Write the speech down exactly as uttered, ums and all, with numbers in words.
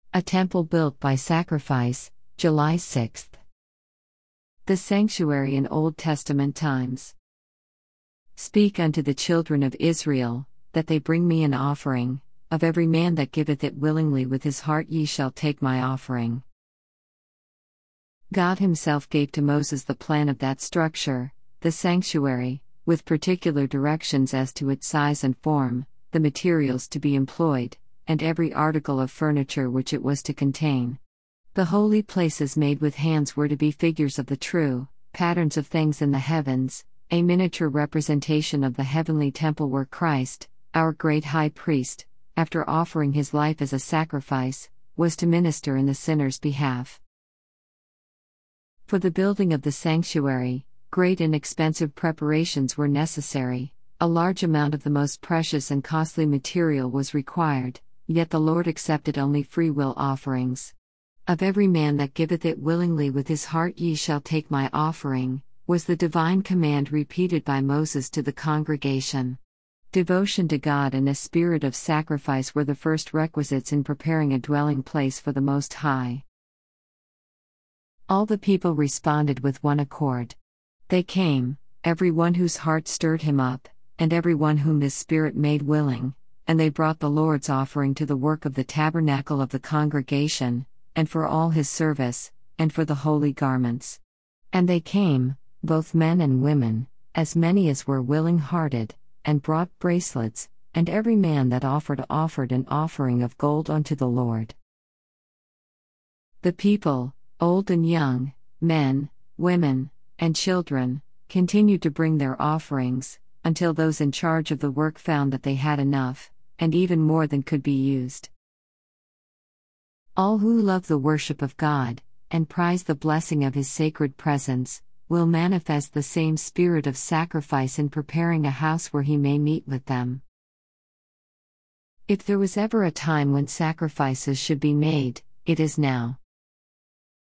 A temple built by sacrifice, July sixth. The sanctuary in Old Testament times. Speak unto the children of Israel, that they bring me an offering. Of every man that giveth it willingly with his heart ye shall take my offering. God Himself gave to Moses the plan of that structure, the sanctuary, with particular directions as to its size and form, the materials to be employed, and every article of furniture which it was to contain. The holy places made with hands were to be figures of the true patterns of things in the heavens, a miniature representation of the heavenly temple where Christ, our great high priest, after offering his life as a sacrifice, was to minister in the sinner's behalf. For the building of the sanctuary, great and expensive preparations were necessary. A large amount of the most precious and costly material was required, yet the Lord accepted only free will offerings. Of every man that giveth it willingly with his heart ye shall take my offering, was the divine command repeated by Moses to the congregation. Devotion to God and a spirit of sacrifice were the first requisites in preparing a dwelling place for the Most High. All the people responded with one accord. They came, every one whose heart stirred him up, and every one whom his spirit made willing, and they brought the Lord's offering to the work of the tabernacle of the congregation, and for all his service, and for the holy garments. And they came, both men and women, as many as were willing-hearted, and brought bracelets, and every man that offered offered an offering of gold unto the Lord. The people, old and young, men, women, and children, continued to bring their offerings, until those in charge of the work found that they had enough, and even more than could be used. All who love the worship of God, and prize the blessing of His sacred presence, will manifest the same spirit of sacrifice in preparing a house where He may meet with them. If there was ever a time when sacrifices should be made, it is now.